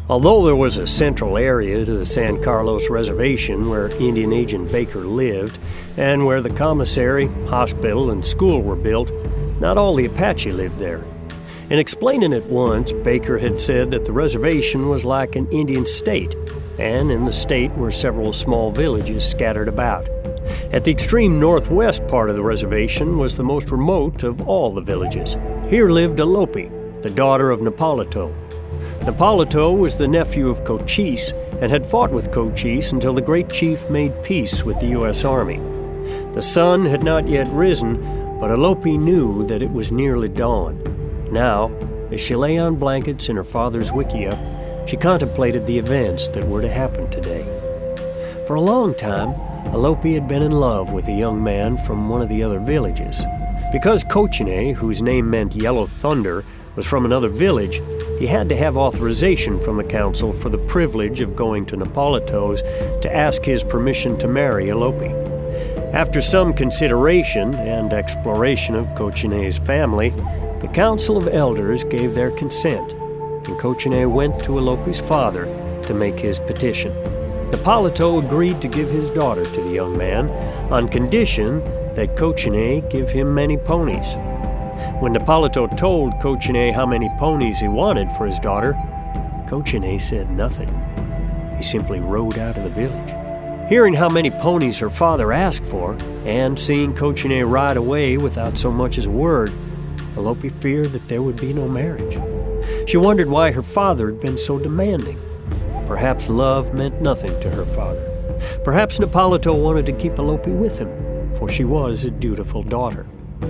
Although there was a central area to the San Carlos Reservation where Indian Agent Baker lived, and where the commissary, hospital, and school were built, not all the Apache lived there. In explaining it once, Baker had said that the reservation was like an Indian state, and in the state were several small villages scattered about. At the extreme northwest part of the reservation was the most remote of all the villages. Here lived Alope, the daughter of Napolito. Napolito was the nephew of Cochise and had fought with Cochise until the great chief made peace with the U.S. Army. The sun had not yet risen, but Alope knew that it was nearly dawn. Now, as she lay on blankets in her father's wickiup, she contemplated the events that were to happen today. For a long time, Alope had been in love with a young man from one of the other villages. Because Cochine, whose name meant Yellow Thunder, was from another village, he had to have authorization from the council for the privilege of going to Napolito's to ask his permission to marry Alope. After some consideration and exploration of Cochine's family, the Council of Elders gave their consent, and Cochine went to Alope's father to make his petition. Napolito agreed to give his daughter to the young man on condition that Cochine give him many ponies. When Napolito told Cochine how many ponies he wanted for his daughter, Cochine said nothing. He simply rode out of the village. Hearing how many ponies her father asked for, and seeing Cochine ride away without so much as a word, Alope feared that there would be no marriage. She wondered why her father had been so demanding. Perhaps love meant nothing to her father. Perhaps Napolito wanted to keep Alope with him, for she was a dutiful daughter.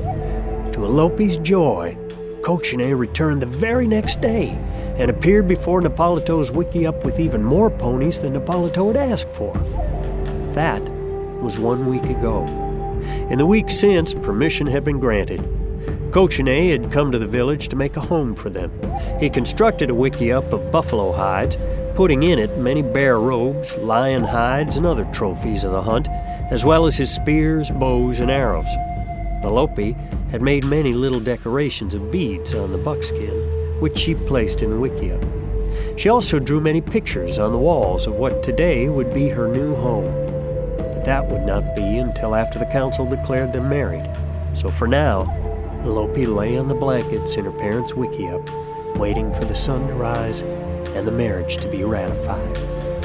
To Alope's joy, Cochine returned the very next day and appeared before Napolito's wickiup with even more ponies than Napolito had asked for. That was 1 week ago. In the week since, permission had been granted. Cochine had come to the village to make a home for them. He constructed a wickiup of buffalo hides, putting in it many bear robes, lion hides, and other trophies of the hunt, as well as his spears, bows, and arrows. Alope had made many little decorations of beads on the buckskin, which she placed in the wickiup. She also drew many pictures on the walls of what today would be her new home. But that would not be until after the council declared them married. So for now, Alope lay on the blankets in her parents' wickiup, waiting for the sun to rise and the marriage to be ratified.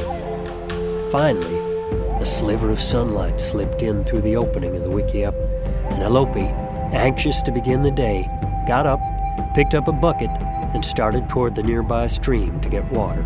Finally, a sliver of sunlight slipped in through the opening of the wickiup, and Alope, anxious to begin the day, got up, picked up a bucket, and started toward the nearby stream to get water.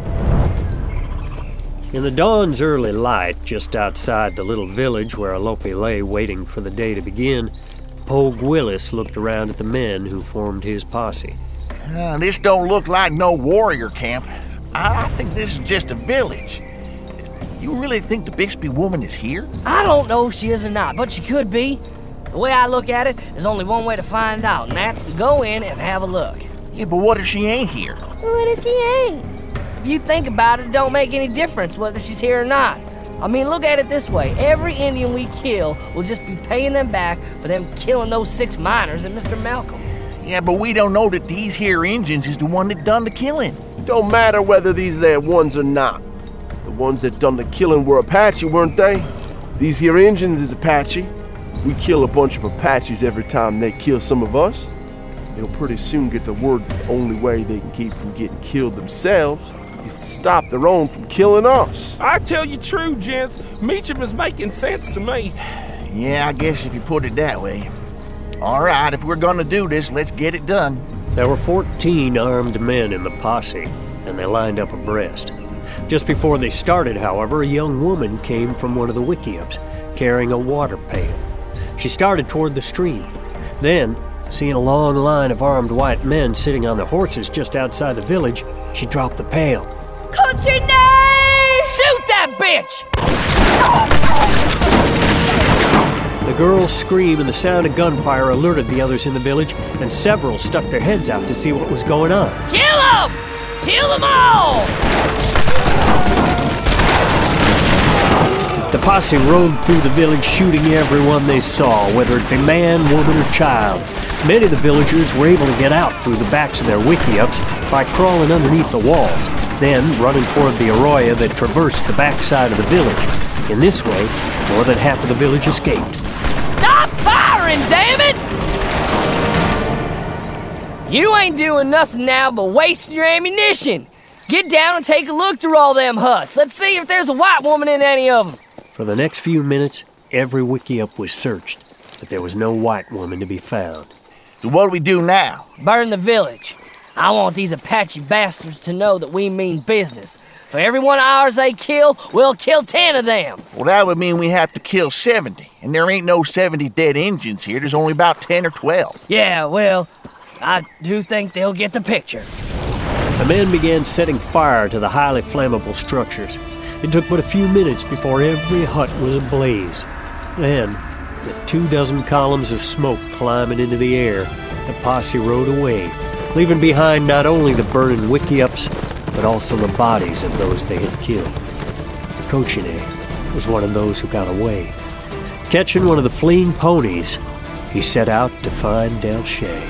In the dawn's early light, just outside the little village where Alope lay waiting for the day to begin, Pogue Willis looked around at the men who formed his posse. This don't look like no warrior camp. I think this is just a village. You really think the Bixby woman is here? I don't know if she is or not, but she could be. The way I look at it, there's only one way to find out, and that's to go in and have a look. Yeah, but what if she ain't here? What if she ain't? If you think about it, it don't make any difference whether she's here or not. I mean, look at it this way. Every Indian we kill will just be paying them back for them killing those 6 miners and Mr. Malcolm. Yeah, but we don't know that these here Injuns is the one that done the killing. Don't matter whether these there ones or not. The ones that done the killing were Apache, weren't they? These here Injuns is Apache. We kill a bunch of Apaches every time they kill some of us. They'll pretty soon get the word that the only way they can keep from getting killed themselves is to stop their own from killing us. I tell you true, gents, Meacham is making sense to me. Yeah, I guess if you put it that way. All right, if we're gonna do this, let's get it done. There were 14 armed men in the posse, and they lined up abreast. Just before they started, however, a young woman came from one of the wickiups, carrying a water pail. She started toward the stream. Then, seeing a long line of armed white men sitting on their horses just outside the village, she dropped the pail. Cochine! Shoot that bitch! The girl's scream and the sound of gunfire alerted the others in the village, and several stuck their heads out to see what was going on. Kill them! Kill them all! The posse rode through the village shooting everyone they saw, whether it be man, woman, or child. Many of the villagers were able to get out through the backs of their wickiups by crawling underneath the walls, then running toward the arroyo that traversed the backside of the village. In this way, more than half of the village escaped. Stop firing, damn it! You ain't doing nothing now but wasting your ammunition. Get down and take a look through all them huts. Let's see if there's a white woman in any of them. For the next few minutes, every wickiup was searched, but there was no white woman to be found. So what do we do now? Burn the village. I want these Apache bastards to know that we mean business. For every one of ours they kill, we'll kill 10 of them. Well, that would mean we have to kill 70. And there ain't no 70 dead Injuns here. There's only about 10 or 12. Yeah, well, I do think they'll get the picture. The men began setting fire to the highly flammable structures. It took but a few minutes before every hut was ablaze. Then, with 24 columns of smoke climbing into the air, the posse rode away, leaving behind not only the burning wickiups, but also the bodies of those they had killed. Cochine was one of those who got away. Catching one of the fleeing ponies, he set out to find Delche.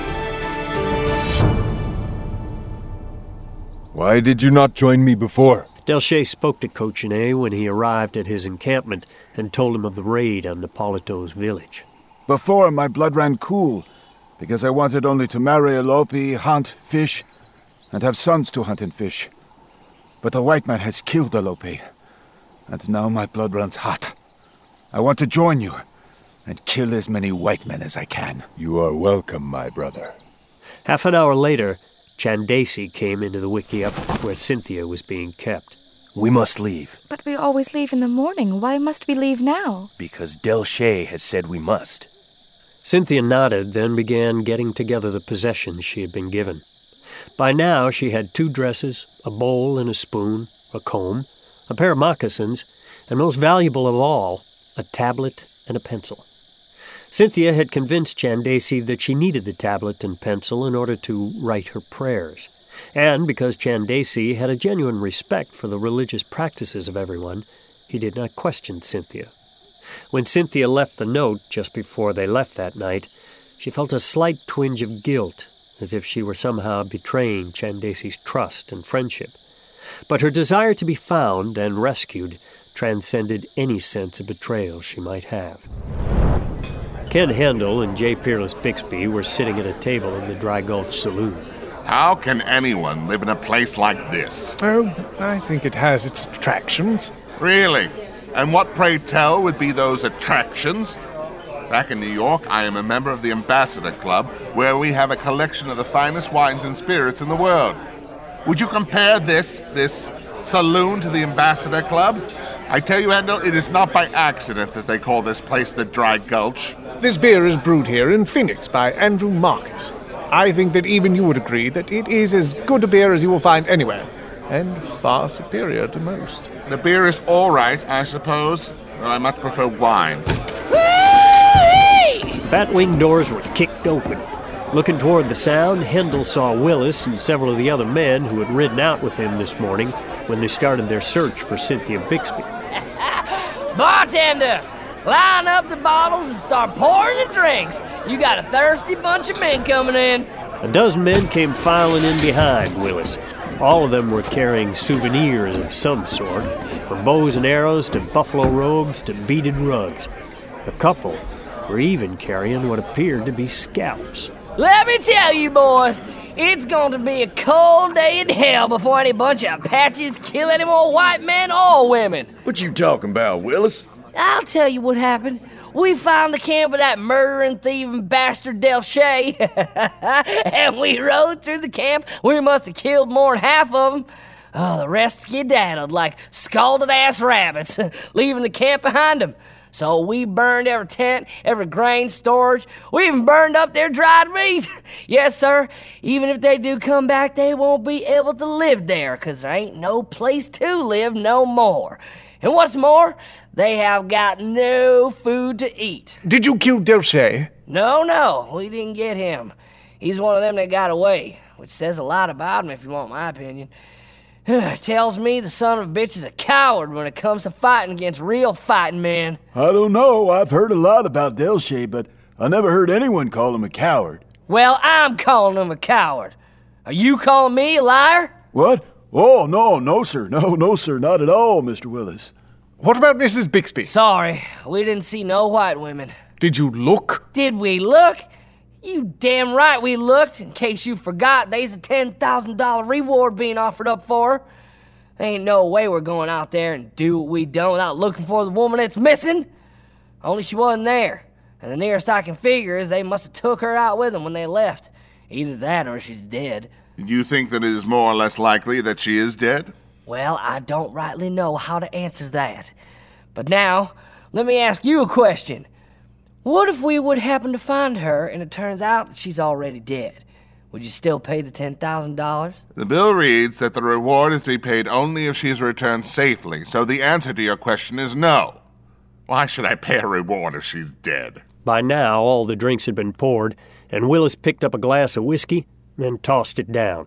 Why did you not join me before? Delche spoke to Cochine when he arrived at his encampment and told him of the raid on Napolito's village. Before, my blood ran cool, because I wanted only to marry Alope, hunt, fish, and have sons to hunt and fish. But the white man has killed Alope, and now my blood runs hot. I want to join you and kill as many white men as I can. You are welcome, my brother. Half an hour later, Chandesi came into the wickiup where Cynthia was being kept. We must leave. But we always leave in the morning. Why must we leave now? Because Delche has said we must. Cynthia nodded, then began getting together the possessions she had been given. By now she had 2 dresses, a bowl and a spoon, a comb, a pair of moccasins, and most valuable of all, a tablet and a pencil. Cynthia had convinced Chandesi that she needed the tablet and pencil in order to write her prayers. And because Chandesi had a genuine respect for the religious practices of everyone, he did not question Cynthia. When Cynthia left the note just before they left that night, she felt a slight twinge of guilt, as if she were somehow betraying Chandesi's trust and friendship. But her desire to be found and rescued transcended any sense of betrayal she might have. Ken Handel and J. Peerless Bixby were sitting at a table in the Dry Gulch Saloon. How can anyone live in a place like this? Oh, I think it has its attractions. Really? And what, pray tell, would be those attractions? Back in New York, I am a member of the Ambassador Club, where we have a collection of the finest wines and spirits in the world. Would you compare this saloon to the Ambassador Club? I tell you, Handel, it is not by accident that they call this place the Dry Gulch. This beer is brewed here in Phoenix by Andrew Marcus. I think that even you would agree that it is as good a beer as you will find anywhere, and far superior to most. The beer is all right, I suppose, but I much prefer wine. The Batwing doors were kicked open. Looking toward the sound, Handel saw Willis and several of the other men who had ridden out with him this morning when they started their search for Cynthia Bixby. Bartender, line up the bottles and start pouring the drinks. You got a thirsty bunch of men coming in. A dozen men came filing in behind Willis. All of them were carrying souvenirs of some sort, from bows and arrows to buffalo robes to beaded rugs. A couple were even carrying what appeared to be scalps. Let me tell you, boys, it's going to be a cold day in hell before any bunch of Apaches kill any more white men or women. What you talking about, Willis? I'll tell you what happened. We found the camp of that murdering, thieving bastard Delche, and we rode through the camp. We must have killed more than half of them. Oh, the rest skedaddled like scalded-ass rabbits, leaving the camp behind them. So we burned every tent, every grain storage. We even burned up their dried meat. Yes, sir. Even if they do come back, they won't be able to live there, 'cause there ain't no place to live no more. And what's more, they have got no food to eat. Did you kill Delche? No, we didn't get him. He's one of them that got away, which says a lot about him if you want my opinion. Tells me the son of a bitch is a coward when it comes to fighting against real fighting men. I don't know. I've heard a lot about Delche, but I never heard anyone call him a coward. Well, I'm calling him a coward. Are you calling me a liar? What? Oh, no, sir. No, sir, not at all, Mr. Willis. What about Mrs. Bixby? Sorry, we didn't see no white women. Did you look? Did we look? You damn right we looked. In case you forgot, there's a $10,000 reward being offered up for her. Ain't no way we're going out there and do what we done without looking for the woman that's missing. Only she wasn't there. And the nearest I can figure is they must have took her out with them when they left. Either that or she's dead. You think that it is more or less likely that she is dead? Well, I don't rightly know how to answer that. But now, let me ask you a question. What if we would happen to find her and it turns out that she's already dead? Would you still pay the $10,000? The bill reads that the reward is to be paid only if she is returned safely, so the answer to your question is no. Why should I pay a reward if she's dead? By now, all the drinks had been poured, and Willis picked up a glass of whiskey, then tossed it down.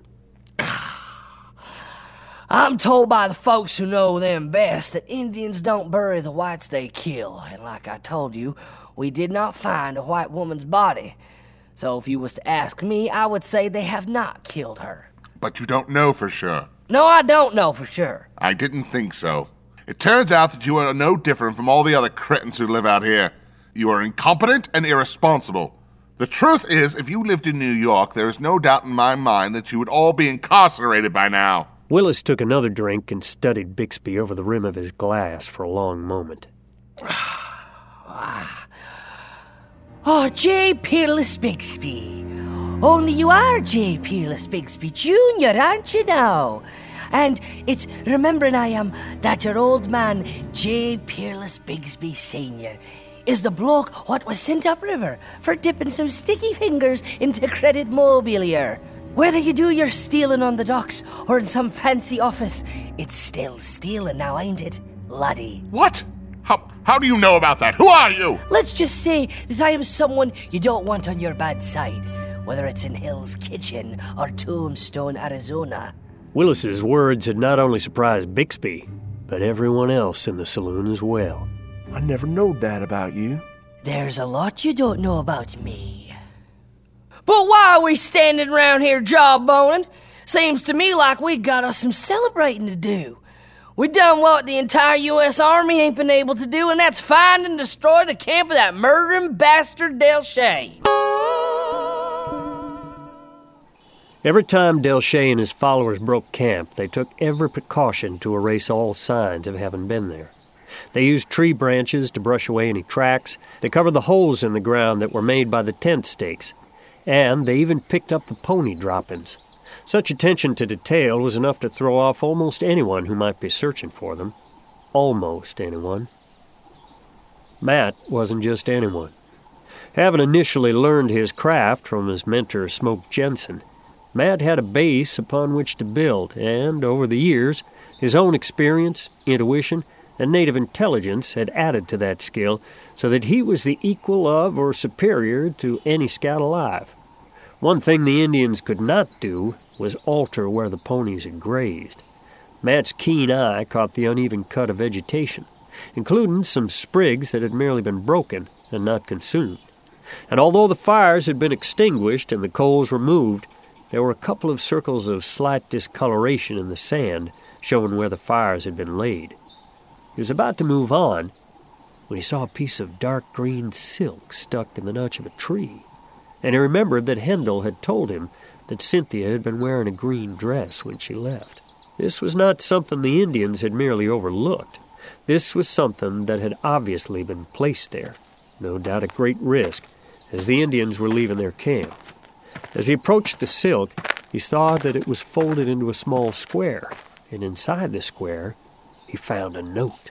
I'm told by the folks who know them best that Indians don't bury the whites they kill, and like I told you, we did not find a white woman's body. So if you was to ask me, I would say they have not killed her. But you don't know for sure. No, I don't know for sure. I didn't think so. It turns out that you are no different from all the other cretins who live out here. You are incompetent and irresponsible. The truth is, if you lived in New York, there is no doubt in my mind that you would all be incarcerated by now. Willis took another drink and studied Bixby over the rim of his glass for a long moment. Oh, J. Peerless Bixby. Only you are J. Peerless Bixby Jr., aren't you now? And it's remembering I am that your old man, J. Peerless Bixby Sr., is the bloke what was sent upriver for dipping some sticky fingers into credit mobilier. Whether you do your stealing on the docks or in some fancy office, it's still stealing now, ain't it, laddie? What? How do you know about that? Who are you? Let's just say that I am someone you don't want on your bad side, whether it's in Hell's Kitchen or Tombstone, Arizona. Willis's words had not only surprised Bixby, but everyone else in the saloon as well. I never knowed that about you. There's a lot you don't know about me. But why are we standing around here jawboning? Seems to me like we got us some celebrating to do. We done what the entire U.S. Army ain't been able to do, and that's find and destroy the camp of that murdering bastard Del Shay. Every time Del Shay and his followers broke camp, they took every precaution to erase all signs of having been there. They used tree branches to brush away any tracks. They covered the holes in the ground that were made by the tent stakes. And they even picked up the pony droppings. Such attention to detail was enough to throw off almost anyone who might be searching for them. Almost anyone. Matt wasn't just anyone. Having initially learned his craft from his mentor, Smoke Jensen, Matt had a base upon which to build, and over the years, his own experience, intuition, and native intelligence had added to that skill so that he was the equal of or superior to any scout alive. One thing the Indians could not do was alter where the ponies had grazed. Matt's keen eye caught the uneven cut of vegetation, including some sprigs that had merely been broken and not consumed. And although the fires had been extinguished and the coals removed, there were a couple of circles of slight discoloration in the sand, showing where the fires had been laid. He was about to move on when he saw a piece of dark green silk stuck in the notch of a tree, and he remembered that Hendel had told him that Cynthia had been wearing a green dress when she left. This was not something the Indians had merely overlooked. This was something that had obviously been placed there, no doubt at great risk, as the Indians were leaving their camp. As he approached the silk, he saw that it was folded into a small square, and inside the square, he found a note.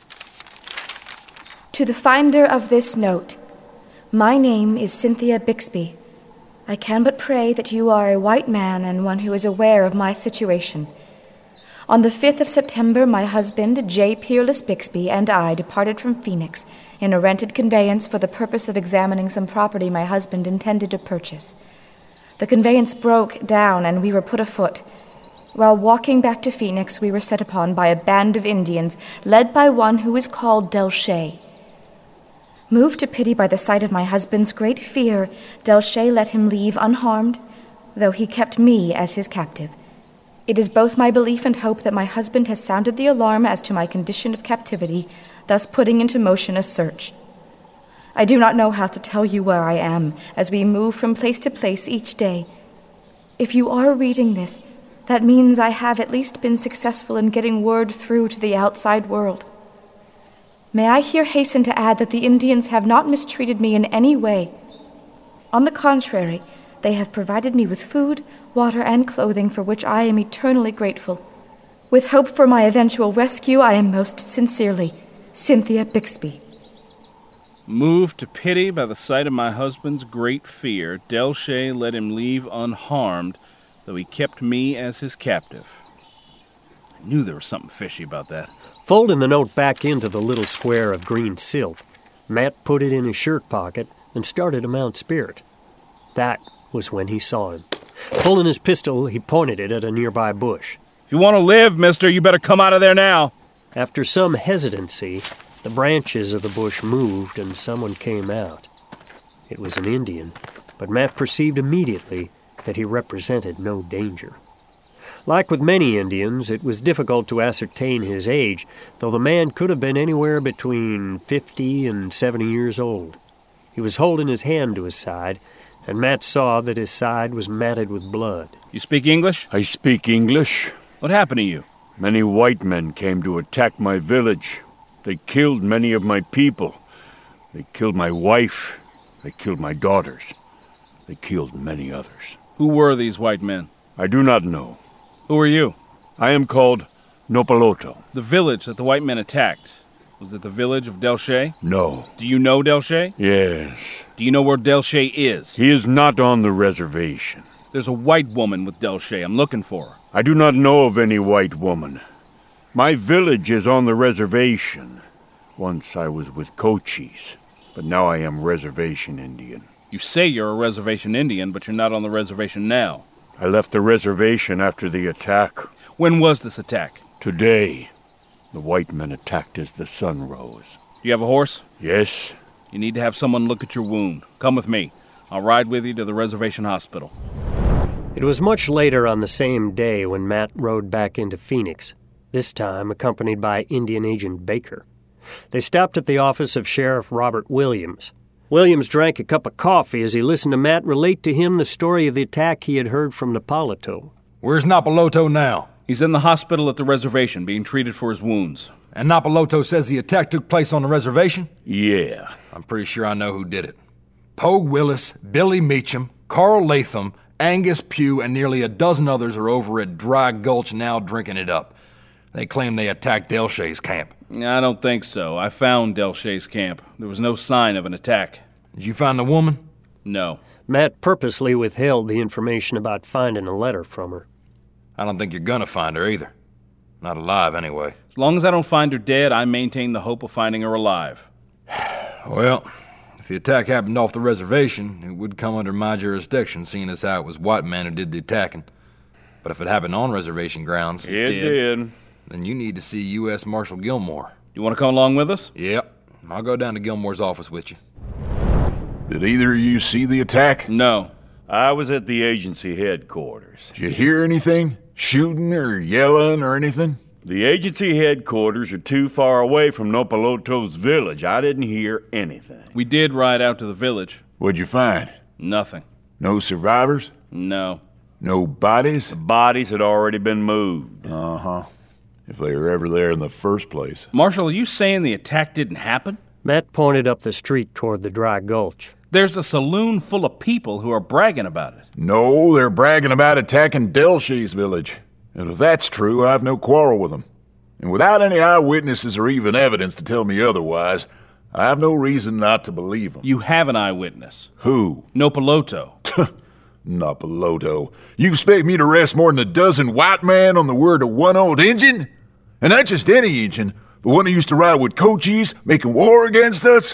To the finder of this note, my name is Cynthia Bixby. I can but pray that you are a white man and one who is aware of my situation. On the 5th of September, my husband, J. Peerless Bixby, and I departed from Phoenix in a rented conveyance for the purpose of examining some property my husband intended to purchase. The conveyance broke down and we were put afoot. While walking back to Phoenix, we were set upon by a band of Indians led by one who is called Del Shay. Moved to pity by the sight of my husband's great fear, Delche let him leave unharmed, though he kept me as his captive. It is both my belief and hope that my husband has sounded the alarm as to my condition of captivity, thus putting into motion a search. I do not know how to tell you where I am as we move from place to place each day. If you are reading this, that means I have at least been successful in getting word through to the outside world. May I here hasten to add that the Indians have not mistreated me in any way. On the contrary, they have provided me with food, water, and clothing for which I am eternally grateful. With hope for my eventual rescue, I am most sincerely, Cynthia Bixby. Moved to pity by the sight of my husband's great fear, Delche let him leave unharmed, though he kept me as his captive. I knew there was something fishy about that. Folding the note back into the little square of green silk, Matt put it in his shirt pocket and started to mount Spirit. That was when he saw him. Pulling his pistol, he pointed it at a nearby bush. If you want to live, mister, you better come out of there now. After some hesitancy, the branches of the bush moved and someone came out. It was an Indian, but Matt perceived immediately that he represented no danger. Like with many Indians, it was difficult to ascertain his age, though the man could have been anywhere between 50 and 70 years old. He was holding his hand to his side, and Matt saw that his side was matted with blood. You speak English? I speak English. What happened to you? Many white men came to attack my village. They killed many of my people. They killed my wife. They killed my daughters. They killed many others. Who were these white men? I do not know. Who are you? I am called Nopaloto. The village that the white men attacked, was it the village of Delche? No. Do you know Delche? Yes. Do you know where Delche is? He is not on the reservation. There's a white woman with Delche. I'm looking for her. I do not know of any white woman. My village is on the reservation. Once I was with Cochise, but now I am reservation Indian. You say you're a reservation Indian, but you're not on the reservation now. I left the reservation after the attack. When was this attack? Today. The white men attacked as the sun rose. Do you have a horse? Yes. You need to have someone look at your wound. Come with me. I'll ride with you to the reservation hospital. It was much later on the same day when Matt rode back into Phoenix, this time accompanied by Indian Agent Baker. They stopped at the office of Sheriff Robert Williams. Williams drank a cup of coffee as he listened to Matt relate to him the story of the attack he had heard from Nopaloto. Where's Nopaloto now? He's in the hospital at the reservation, being treated for his wounds. And Nopaloto says the attack took place on the reservation? Yeah. I'm pretty sure I know who did it. Pogue Willis, Billy Meacham, Carl Latham, Angus Pugh, and nearly a dozen others are over at Dry Gulch now drinking it up. They claim they attacked Delche's camp. I don't think so. I found Delche's camp. There was no sign of an attack. Did you find the woman? No. Matt purposely withheld the information about finding a letter from her. I don't think you're gonna find her either. Not alive, anyway. As long as I don't find her dead, I maintain the hope of finding her alive. Well, if the attack happened off the reservation, it would come under my jurisdiction, seeing as how it was white men who did the attacking. But if it happened on reservation grounds... It did. Then you need to see U.S. Marshal Gilmore. You want to come along with us? Yep. I'll go down to Gilmore's office with you. Did either of you see the attack? No. I was at the agency headquarters. Did you hear anything? Shooting or yelling or anything? The agency headquarters are too far away from Nopaloto's village. I didn't hear anything. We did ride out to the village. What'd you find? Nothing. No survivors? No. No bodies? The bodies had already been moved. Uh-huh. If they were ever there in the first place. Marshal, are you saying the attack didn't happen? Matt pointed up the street toward the Dry Gulch. There's a saloon full of people who are bragging about it. No, they're bragging about attacking Delche's village. And if that's true, I've no quarrel with them. And without any eyewitnesses or even evidence to tell me otherwise, I have no reason not to believe them. You have an eyewitness. Who? Nopaloto. Nopaloto. You expect me to rest more than a dozen white men on the word of one old Injun? And not just any Injun, but one who used to ride with Cochise, making war against us?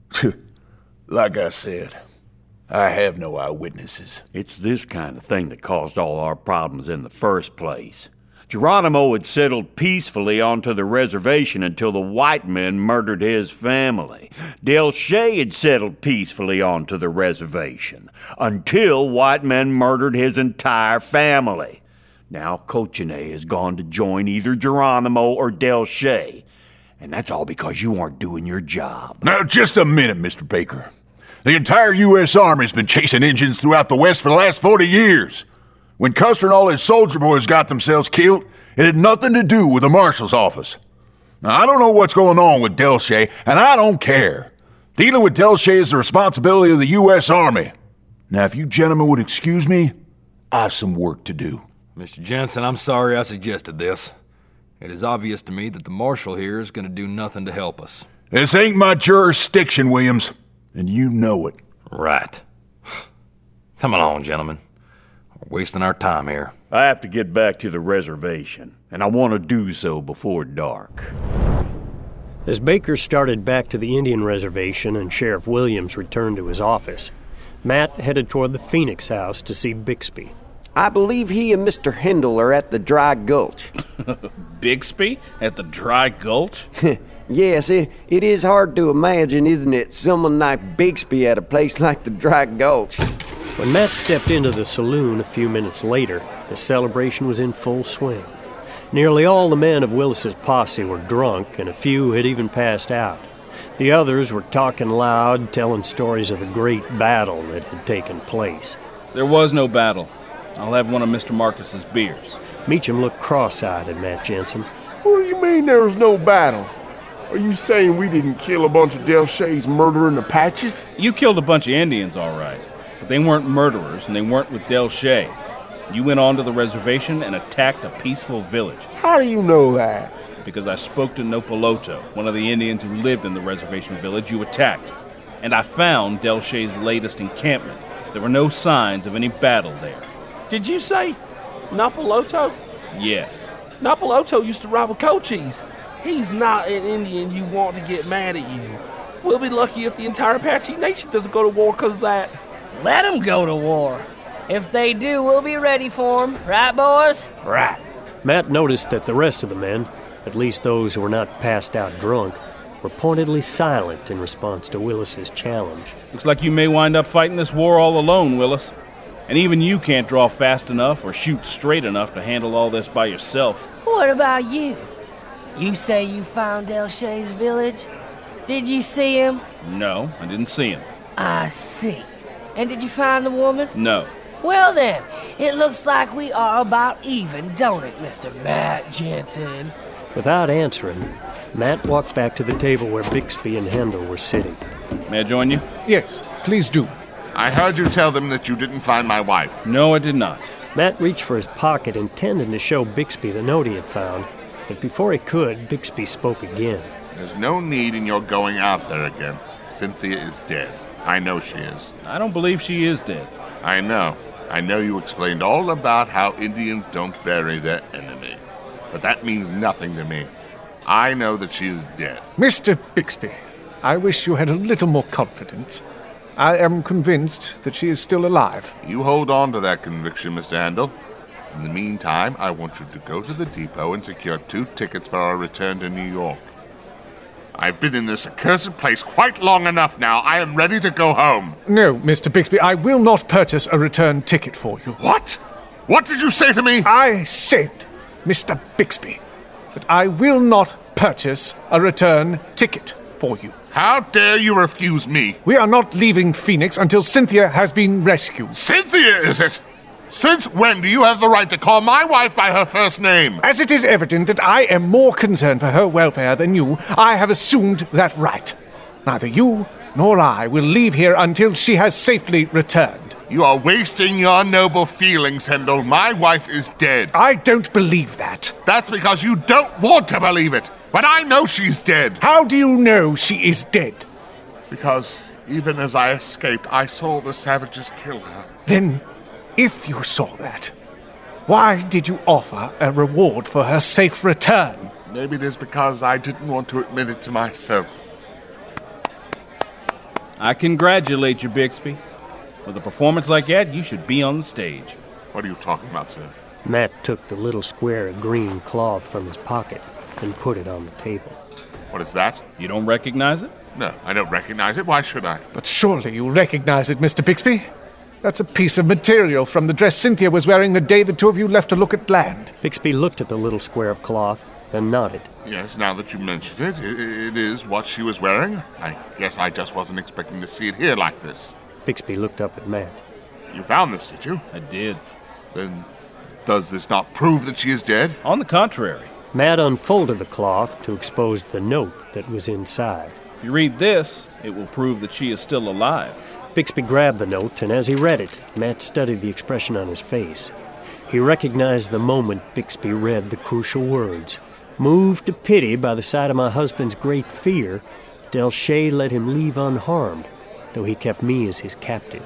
Like I said, I have no eyewitnesses. It's this kind of thing that caused all our problems in the first place. Geronimo had settled peacefully onto the reservation until the white men murdered his family. Del Shay had settled peacefully onto the reservation until white men murdered his entire family. Now Cochene has gone to join either Geronimo or Del Shay. And that's all because you aren't doing your job. Now, just a minute, Mr. Baker. The entire U.S. Army's been chasing Injuns throughout the West for the last 40 years. When Custer and all his soldier boys got themselves killed, it had nothing to do with the Marshal's office. Now, I don't know what's going on with Del Shay, and I don't care. Dealing with Del Shay is the responsibility of the U.S. Army. Now, if you gentlemen would excuse me, I have some work to do. Mr. Jensen, I'm sorry I suggested this. It is obvious to me that the Marshal here is going to do nothing to help us. This ain't my jurisdiction, Williams, and you know it. Right. Come along, gentlemen. We're wasting our time here. I have to get back to the reservation, and I want to do so before dark. As Baker started back to the Indian reservation and Sheriff Williams returned to his office, Matt headed toward the Phoenix house to see Bixby. I believe he and Mr. Hendel are at the Dry Gulch. Bixby? At the Dry Gulch? Yes, it is hard to imagine, isn't it, someone like Bixby at a place like the Dry Gulch. When Matt stepped into the saloon a few minutes later, the celebration was in full swing. Nearly all the men of Willis's posse were drunk, and a few had even passed out. The others were talking loud, telling stories of the great battle that had taken place. There was no battle. I'll have one of Mr. Marcus's beers. Meacham looked cross-eyed at Matt Jensen. What do you mean there was no battle? Are you saying we didn't kill a bunch of Del Shay's murdering Apaches? You killed a bunch of Indians, all right. But they weren't murderers, and they weren't with Del Shay. You went onto the reservation and attacked a peaceful village. How do you know that? Because I spoke to Nopoloto, one of the Indians who lived in the reservation village you attacked. And I found Del Shay's latest encampment. There were no signs of any battle there. Did you say Nopoloto? Yes. Nopoloto used to rival Cochise. He's not an Indian you want to get mad at you. We'll be lucky if the entire Apache Nation doesn't go to war because of that. Let them go to war. If they do, we'll be ready for them. Right, boys? Right. Matt noticed that the rest of the men, at least those who were not passed out drunk, were pointedly silent in response to Willis's challenge. Looks like you may wind up fighting this war all alone, Willis. And even you can't draw fast enough or shoot straight enough to handle all this by yourself. What about you? You say you found Del Shay's village? Did you see him? No, I didn't see him. I see. And did you find the woman? No. Well then, it looks like we are about even, don't it, Mr. Matt Jensen? Without answering, Matt walked back to the table where Bixby and Hendel were sitting. May I join you? Yes, please do. I heard you tell them that you didn't find my wife. No, I did not. Matt reached for his pocket, intending to show Bixby the note he had found, but before he could, Bixby spoke again. There's no need in your going out there again. Cynthia is dead. I know she is. I don't believe she is dead. I know. I know you explained all about how Indians don't bury their enemy. But that means nothing to me. I know that she is dead. Mr. Bixby, I wish you had a little more confidence. I am convinced that she is still alive. You hold on to that conviction, Mr. Handel. In the meantime, I want you to go to the depot and secure 2 tickets for our return to New York. I've been in this accursed place quite long enough now. I am ready to go home. No, Mr. Bixby, I will not purchase a return ticket for you. What? What did you say to me? I said, Mr. Bixby, that I will not purchase a return ticket for you. How dare you refuse me? We are not leaving Phoenix until Cynthia has been rescued. Cynthia, is it? Since when do you have the right to call my wife by her first name? As it is evident that I am more concerned for her welfare than you, I have assumed that right. Neither you nor I will leave here until she has safely returned. You are wasting your noble feelings, Hendel. My wife is dead. I don't believe that. That's because you don't want to believe it. But I know she's dead. How do you know she is dead? Because even as I escaped, I saw the savages kill her. Then, if you saw that, why did you offer a reward for her safe return? Maybe it is because I didn't want to admit it to myself. I congratulate you, Bixby. With a performance like that, you should be on the stage. What are you talking about, sir? Matt took the little square of green cloth from his pocket and put it on the table. What is that? You don't recognize it? No, I don't recognize it. Why should I? But surely you recognize it, Mr. Bixby. That's a piece of material from the dress Cynthia was wearing the day the two of you left to look at land. Bixby looked at the little square of cloth, then nodded. Yes, now that you mention it, it is what she was wearing. I guess I just wasn't expecting to see it here like this. Bixby looked up at Matt. You found this, did you? I did. Then does this not prove that she is dead? On the contrary. Matt unfolded the cloth to expose the note that was inside. If you read this, it will prove that she is still alive. Bixby grabbed the note, and as he read it, Matt studied the expression on his face. He recognized the moment Bixby read the crucial words. Moved to pity by the sight of my husband's great fear, Del Shay let him leave unharmed, though he kept me as his captive.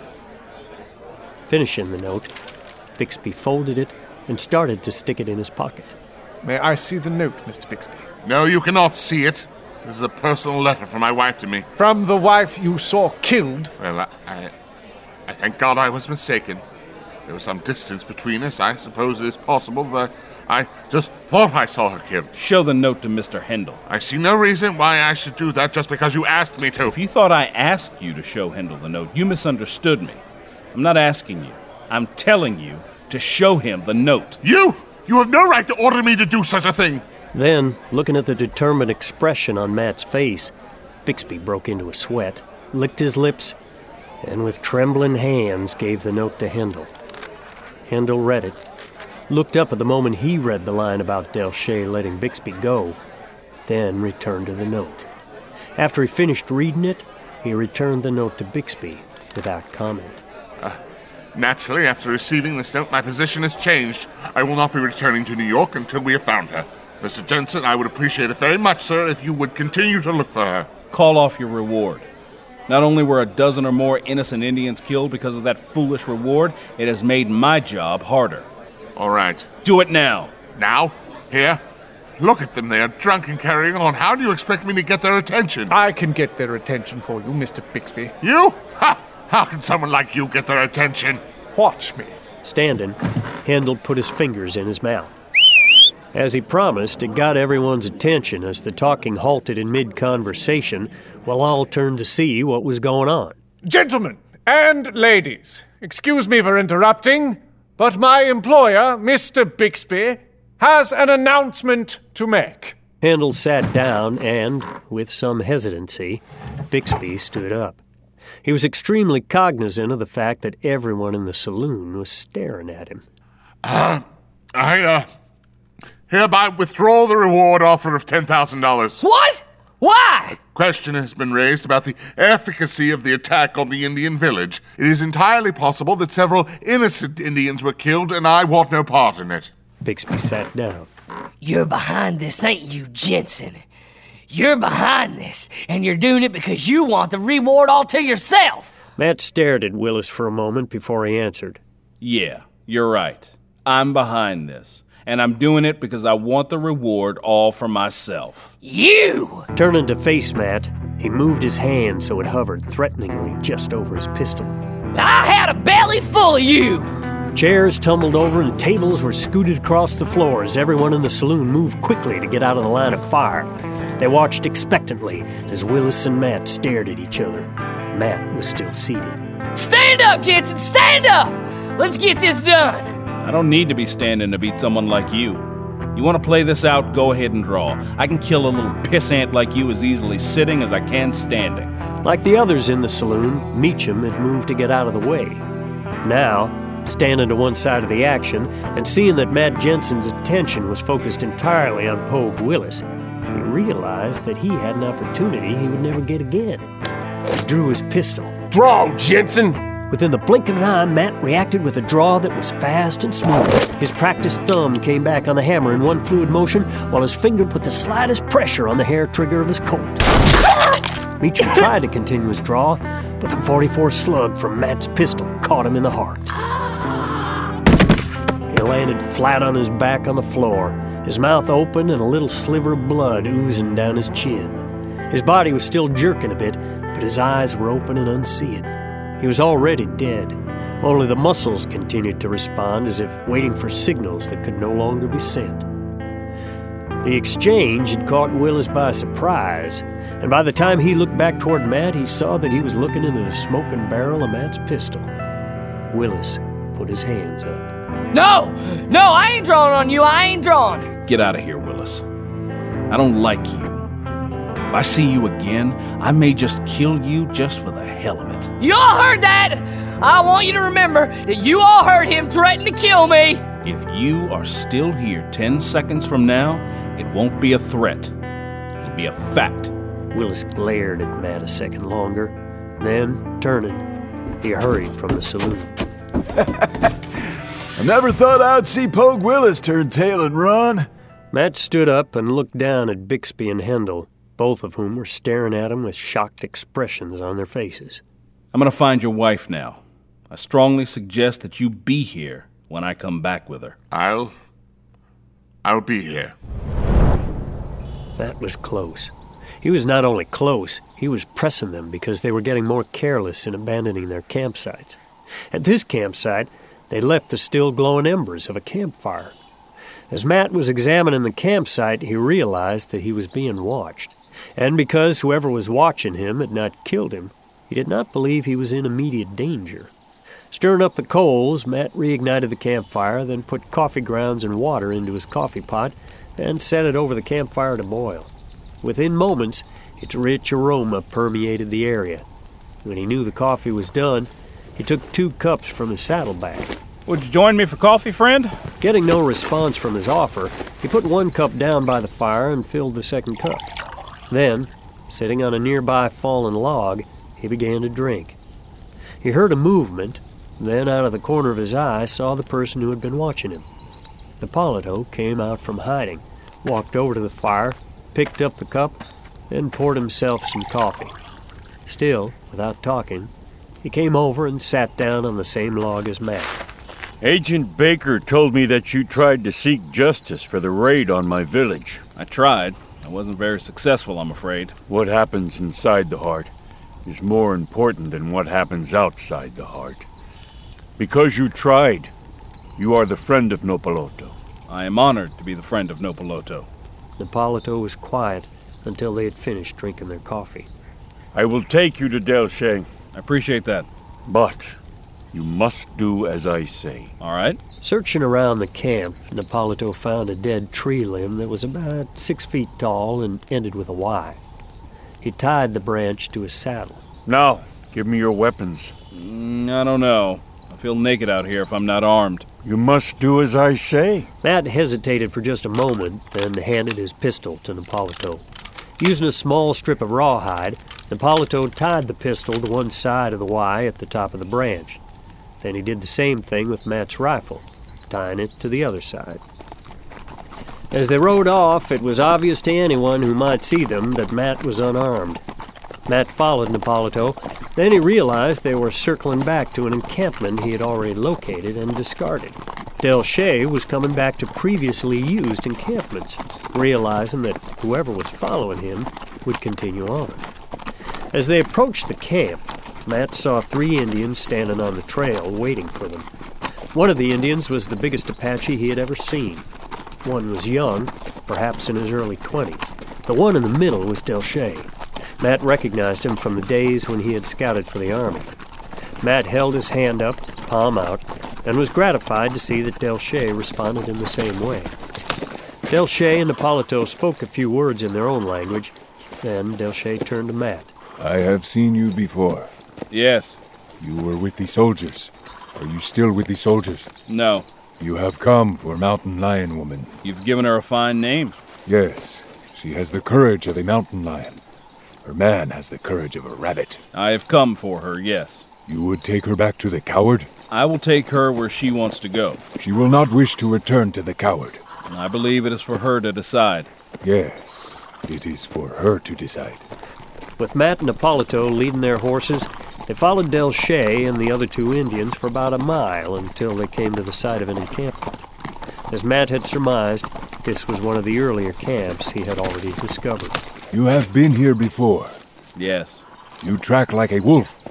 Finishing the note, Bixby folded it and started to stick it in his pocket. May I see the note, Mr. Bixby? No, you cannot see it. This is a personal letter from my wife to me. From the wife you saw killed? Well, I thank God I was mistaken. There was some distance between us. I suppose it is possible that I just thought I saw her killed. Show the note to Mr. Hendel. I see no reason why I should do that just because you asked me to. If you thought I asked you to show Hendel the note, you misunderstood me. I'm not asking you. I'm telling you to show him the note. You have no right to order me to do such a thing. Then, looking at the determined expression on Matt's face, Bixby broke into a sweat, licked his lips, and with trembling hands gave the note to Hendel. Hendel read it, looked up at the moment he read the line about Del Shay letting Bixby go, then returned to the note. After he finished reading it, he returned the note to Bixby without comment. Naturally, after receiving this note, my position has changed. I will not be returning to New York until we have found her. Mr. Jensen, I would appreciate it very much, sir, if you would continue to look for her. Call off your reward. Not only were a dozen or more innocent Indians killed because of that foolish reward, it has made my job harder. All right. Do it now. Now? Here? Look at them. They are drunk and carrying on. How do you expect me to get their attention? I can get their attention for you, Mr. Bixby. You? Ha! How can someone like you get their attention? Watch me. Standing, Hendel put his fingers in his mouth. As he promised, it got everyone's attention as the talking halted in mid-conversation while all turned to see what was going on. Gentlemen and ladies, excuse me for interrupting, but my employer, Mr. Bixby, has an announcement to make. Hendel sat down and, with some hesitancy, Bixby stood up. He was extremely cognizant of the fact that everyone in the saloon was staring at him. I hereby withdraw the reward offer of $10,000. What? Why? A question has been raised about the efficacy of the attack on the Indian village. It is entirely possible that several innocent Indians were killed, and I want no part in it. Bixby sat down. You're behind this, ain't you, Jensen? You're behind this, and you're doing it because you want the reward all to yourself. Matt stared at Willis for a moment before he answered. Yeah, you're right. I'm behind this, and I'm doing it because I want the reward all for myself. You! Turning to face Matt, he moved his hand so it hovered threateningly just over his pistol. I had a belly full of you! Chairs tumbled over and tables were scooted across the floor as everyone in the saloon moved quickly to get out of the line of fire. They watched expectantly as Willis and Matt stared at each other. Matt was still seated. Stand up, Jensen! Stand up! Let's get this done! I don't need to be standing to beat someone like you. You want to play this out, go ahead and draw. I can kill a little pissant like you as easily sitting as I can standing. Like the others in the saloon, Meacham had moved to get out of the way. Now, standing to one side of the action, and seeing that Matt Jensen's attention was focused entirely on Pogue Willis, he realized that he had an opportunity he would never get again. He drew his pistol. Draw, Jensen! Within the blink of an eye, Matt reacted with a draw that was fast and smooth. His practiced thumb came back on the hammer in one fluid motion, while his finger put the slightest pressure on the hair trigger of his Colt. Meacham tried to continue his draw, but the .44 slug from Matt's pistol caught him in the heart. He landed flat on his back on the floor, his mouth open and a little sliver of blood oozing down his chin. His body was still jerking a bit, but his eyes were open and unseeing. He was already dead, Only the muscles continued to respond as if waiting for signals that could no longer be sent. The exchange had caught Willis by surprise, and by the time he looked back toward Matt, he saw that he was looking into the smoking barrel of Matt's pistol. Willis put his hands up. No! No, I ain't drawing on you. I ain't drawing. Get out of here, Willis. I don't like you. If I see you again, I may just kill you just for the hell of it. You all heard that? I want you to remember that you all heard him threaten to kill me. If you are still here 10 seconds from now, it won't be a threat. It'll be a fact. Willis glared at Matt a second longer. Then, turning, he hurried from the saloon. I never thought I'd see Pogue Willis turn tail and run. Matt stood up and looked down at Bixby and Hendel, both of whom were staring at him with shocked expressions on their faces. I'm going to find your wife now. I strongly suggest that you be here when I come back with her. I'll be here. That was close. He was not only close, he was pressing them because they were getting more careless in abandoning their campsites. At this campsite, they left the still glowing embers of a campfire. As Matt was examining the campsite, he realized that he was being watched. And because whoever was watching him had not killed him, he did not believe he was in immediate danger. Stirring up the coals, Matt reignited the campfire, then put coffee grounds and water into his coffee pot and set it over the campfire to boil. Within moments, its rich aroma permeated the area. When he knew the coffee was done, he took 2 cups from his saddlebag. Would you join me for coffee, friend? Getting no response from his offer, he put 1 cup down by the fire and filled the second cup. Then, sitting on a nearby fallen log, he began to drink. He heard a movement, then out of the corner of his eye saw the person who had been watching him. Hippolito came out from hiding, walked over to the fire, picked up the cup, and poured himself some coffee. Still, without talking, he came over and sat down on the same log as Matt. Agent Baker told me that you tried to seek justice for the raid on my village. I tried. I wasn't very successful, I'm afraid. What happens inside the heart is more important than what happens outside the heart. Because you tried, you are the friend of Nopoloto. I am honored to be the friend of Nopoloto. Nopoloto was quiet until they had finished drinking their coffee. I will take you to Del Shay. I appreciate that. But you must do as I say. All right. Searching around the camp, Nopoloto found a dead tree limb that was about 6 feet tall and ended with a Y. He tied the branch to his saddle. Now, give me your weapons. I don't know. I feel naked out here if I'm not armed. You must do as I say. Matt hesitated for just a moment, then handed his pistol to Nopoloto. Using a small strip of rawhide, Nopoloto tied the pistol to one side of the Y at the top of the branch. Then he did the same thing with Matt's rifle, tying it to the other side. As they rode off, it was obvious to anyone who might see them that Matt was unarmed. Matt followed Nopoloto. Then he realized they were circling back to an encampment he had already located and discarded. Del Shay was coming back to previously used encampments, realizing that whoever was following him would continue on. As they approached the camp, Matt saw 3 Indians standing on the trail waiting for them. One of the Indians was the biggest Apache he had ever seen. One was young, perhaps in his early 20s. The one in the middle was Del Shay. Matt recognized him from the days when he had scouted for the army. Matt held his hand up, palm out, and was gratified to see that Del Shay responded in the same way. Del Shay and Nopoloto spoke a few words in their own language. Then Del Shay turned to Matt. I have seen you before. Yes. You were with the soldiers. Are you still with the soldiers? No. You have come for Mountain Lion Woman. You've given her a fine name. Yes. She has the courage of a mountain lion. Her man has the courage of a rabbit. I have come for her, yes. You would take her back to the coward? I will take her where she wants to go. She will not wish to return to the coward. I believe it is for her to decide. Yes, it is for her to decide. With Matt and Nopoloto leading their horses, they followed Del Shay and the other 2 Indians for about a mile until they came to the site of an encampment. As Matt had surmised, this was one of the earlier camps he had already discovered. You have been here before. Yes. You track like a wolf.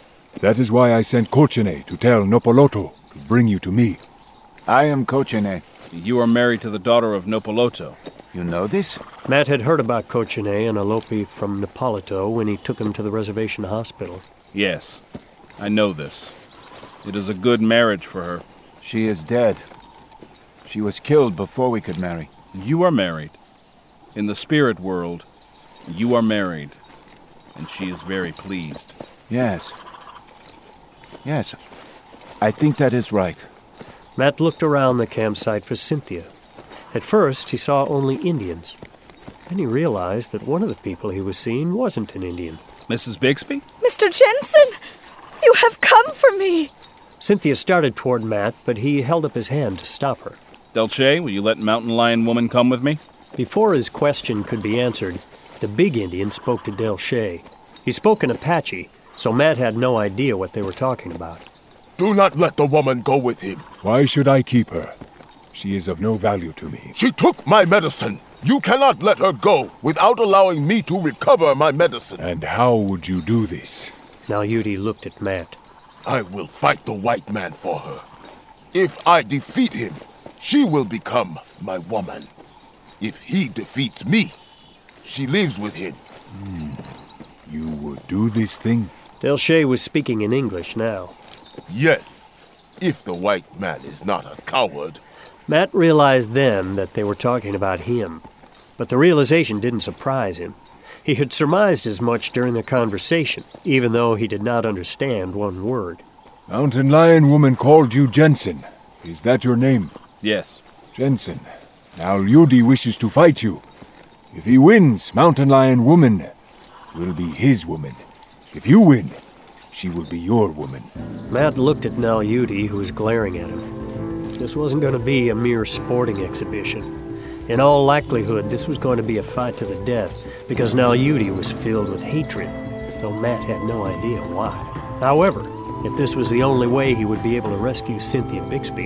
That is why I sent Kochene to tell Nopoloto to bring you to me. I am Kochene. You are married to the daughter of Nopoloto. You know this? Matt had heard about Kochene and Alope from Nopoloto when he took him to the reservation hospital. Yes, I know this. It is a good marriage for her. She is dead. She was killed before we could marry. You are married. In the spirit world, you are married. And she is very pleased. Yes. Yes. I think that is right. Matt looked around the campsite for Cynthia. At first, he saw only Indians. Then he realized that one of the people he was seeing wasn't an Indian. Mrs. Bixby? Mr. Jensen! You have come for me! Cynthia started toward Matt, but he held up his hand to stop her. Delche, will you let Mountain Lion Woman come with me? Before his question could be answered, the big Indian spoke to Delche. He spoke in Apache, so Matt had no idea what they were talking about. Do not let the woman go with him. Why should I keep her? She is of no value to me. She took my medicine. You cannot let her go without allowing me to recover my medicine. And how would you do this? Nalyuti looked at Matt. I will fight the white man for her. If I defeat him, she will become my woman. If he defeats me, she lives with him. You would do this thing? Delche was speaking in English now. Yes, if the white man is not a coward. Matt realized then that they were talking about him, but the realization didn't surprise him. He had surmised as much during the conversation, even though he did not understand one word. Mountain Lion Woman called you Jensen. Is that your name? Yes. Jensen. Nalyuti wishes to fight you. If he wins, Mountain Lion Woman will be his woman. If you win, she will be your woman. Matt looked at Nalyuti, who was glaring at him. This wasn't going to be a mere sporting exhibition. In all likelihood, this was going to be a fight to the death, because Nalyuti was filled with hatred, though Matt had no idea why. However, if this was the only way he would be able to rescue Cynthia Bixby,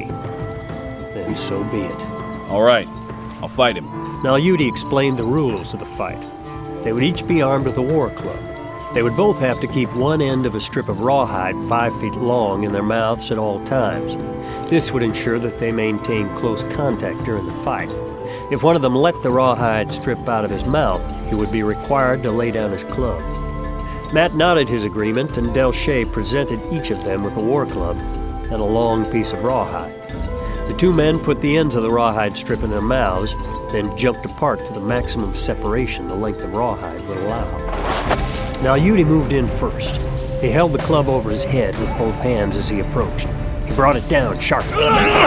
then so be it. All right, I'll fight him. Nalyuti explained the rules of the fight. They would each be armed with a war club. They would both have to keep one end of a strip of rawhide 5 feet long in their mouths at all times. This would ensure that they maintained close contact during the fight. If one of them let the rawhide strip out of his mouth, he would be required to lay down his club. Matt nodded his agreement, and Delche presented each of them with a war club and a long piece of rawhide. The two men put the ends of the rawhide strip in their mouths, then jumped apart to the maximum separation the length of rawhide would allow. Nalyuti moved in first. He held the club over his head with both hands as he approached. He brought it down sharply.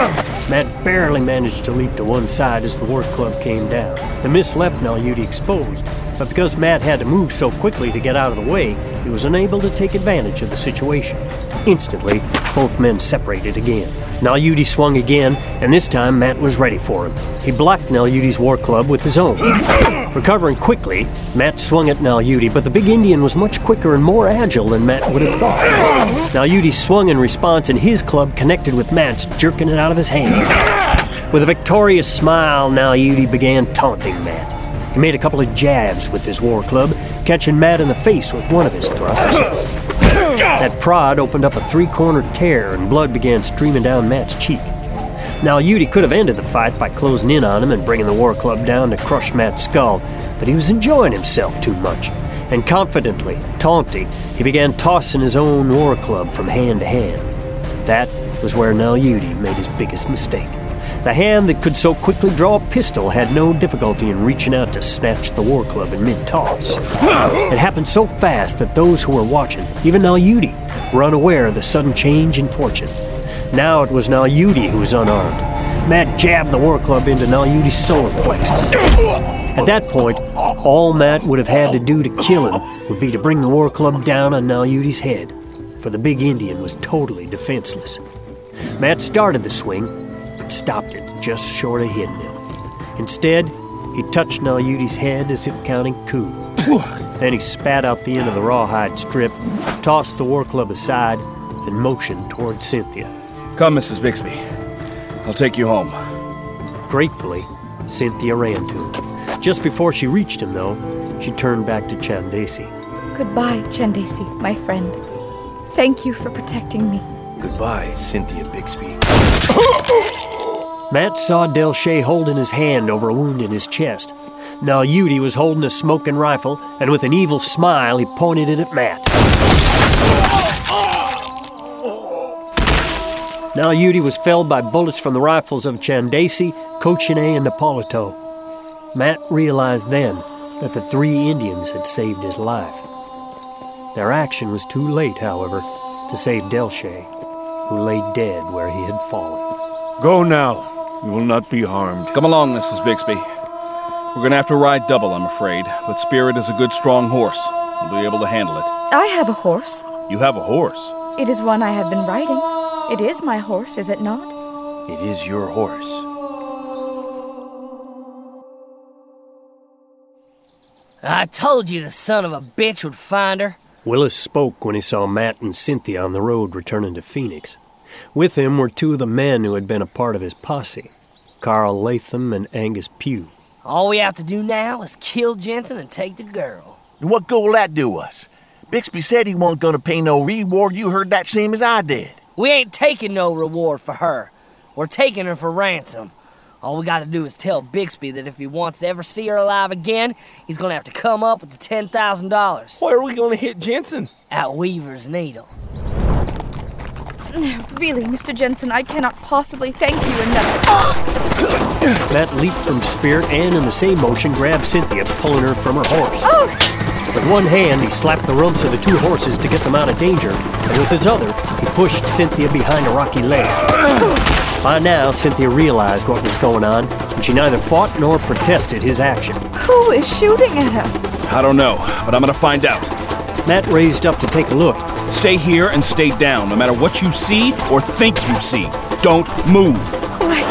Matt barely managed to leap to one side as the war club came down. The miss left Nalyuti exposed, but because Matt had to move so quickly to get out of the way, he was unable to take advantage of the situation. Instantly, both men separated again. Nalyuti swung again, and this time Matt was ready for him. He blocked Nalyuti's war club with his own. Recovering quickly, Matt swung at Nalyuti, but the big Indian was much quicker and more agile than Matt would have thought. Nalyuti swung in response, and his club connected with Matt's, jerking it out of his hand. With a victorious smile, Nalyuti began taunting Matt. He made a couple of jabs with his war club, catching Matt in the face with one of his thrusts. That prod opened up a 3-cornered tear, and blood began streaming down Matt's cheek. Nalyuti could have ended the fight by closing in on him and bringing the war club down to crush Matt's skull, but he was enjoying himself too much. And confidently, taunting, he began tossing his own war club from hand to hand. That was where Nalyuti made his biggest mistake. The hand that could so quickly draw a pistol had no difficulty in reaching out to snatch the war club in mid-toss. It happened so fast that those who were watching, even Nalyuti, were unaware of the sudden change in fortune. Now it was Nalyuti who was unarmed. Matt jabbed the war club into Nalyuti's solar plexus. At that point, all Matt would have had to do to kill him would be to bring the war club down on Nalyuti's head, for the big Indian was totally defenseless. Matt started the swing, but stopped it just short of hitting him. Instead, he touched Nalyuti's head as if counting coup. Then he spat out the end of the rawhide strip, tossed the war club aside, and motioned toward Cynthia. Come, Mrs. Bixby. I'll take you home. Gratefully, Cynthia ran to him. Just before she reached him, though, she turned back to Chandesi. Goodbye, Chandesi, my friend. Thank you for protecting me. Goodbye, Cynthia Bixby. Matt saw Del Shay holding his hand over a wound in his chest. Now Udi was holding a smoking rifle, and with an evil smile, he pointed it at Matt. Now Udi was felled by bullets from the rifles of Chandesi, Cochine, and Napolito. Matt realized then that the 3 Indians had saved his life. Their action was too late, however, to save Del Shay, who lay dead where he had fallen. Go now. You will not be harmed. Come along, Mrs. Bixby. We're going to have to ride double, I'm afraid, but Spirit is a good, strong horse. We'll be able to handle it. I have a horse. You have a horse? It is one I have been riding. It is my horse, is it not? It is your horse. I told you the son of a bitch would find her. Willis spoke when he saw Matt and Cynthia on the road returning to Phoenix. With him were 2 of the men who had been a part of his posse, Carl Latham and Angus Pugh. All we have to do now is kill Jensen and take the girl. And what good will that do us? Bixby said he wasn't gonna pay no reward. You heard that same as I did. We ain't taking no reward for her. We're taking her for ransom. All we gotta do is tell Bixby that if he wants to ever see her alive again, he's gonna have to come up with the $10,000. Where are we gonna hit Jensen? At Weaver's Needle. Really, Mr. Jensen, I cannot possibly thank you enough. Matt leaped from Spirit and in the same motion grabbed Cynthia, pulling her from her horse. Oh! With one hand, he slapped the rumps of the 2 horses to get them out of danger, and with his other, he pushed Cynthia behind a rocky ledge. By now, Cynthia realized what was going on, and she neither fought nor protested his action. Who is shooting at us? I don't know, but I'm going to find out. Matt raised up to take a look. Stay here and stay down, no matter what you see or think you see. Don't move. Right.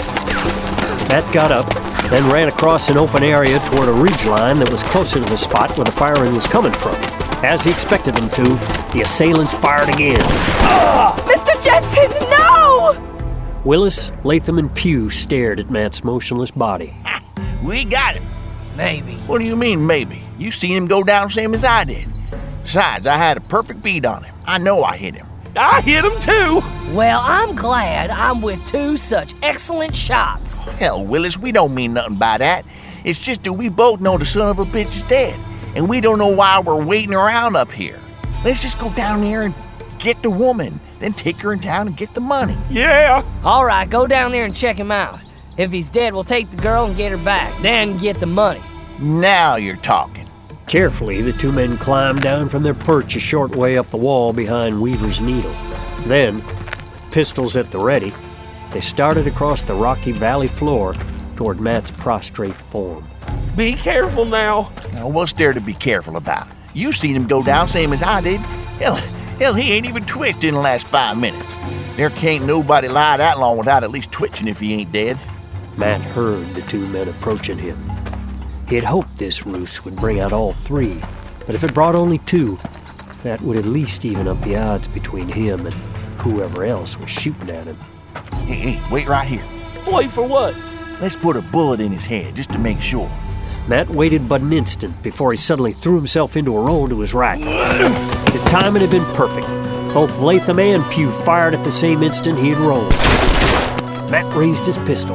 Matt got up, then ran across an open area toward a ridgeline that was closer to the spot where the firing was coming from. As he expected them to, the assailants fired again. Mr. Jensen, no! Willis, Latham, and Pugh stared at Matt's motionless body. We got him. Maybe. What do you mean, maybe? You seen him go down same as I did. Besides, I had a perfect bead on him. I know I hit him. I hit him too! Well, I'm glad I'm with 2 such excellent shots. Hell, Willis, we don't mean nothing by that. It's just that we both know the son of a bitch is dead, and we don't know why we're waiting around up here. Let's just go down there and get the woman, then take her in town and get the money. Yeah! All right, go down there and check him out. If he's dead, we'll take the girl and get her back, then get the money. Now you're talking. Carefully, the 2 men climbed down from their perch a short way up the wall behind Weaver's Needle. Then, with pistols at the ready, they started across the rocky valley floor toward Matt's prostrate form. Be careful now. Now, what's there to be careful about? You seen him go down same as I did. Hell, he ain't even twitched in the last 5 minutes. There can't nobody lie that long without at least twitching if he ain't dead. Matt heard the 2 men approaching him. He had hoped this ruse would bring out all 3, but if it brought only 2, that would at least even up the odds between him and whoever else was shooting at him. Hey, wait right here. Wait for what? Let's put a bullet in his head just to make sure. Matt waited but an instant before he suddenly threw himself into a roll to his right. His timing had been perfect. Both Latham and Pugh fired at the same instant he had rolled. Matt raised his pistol.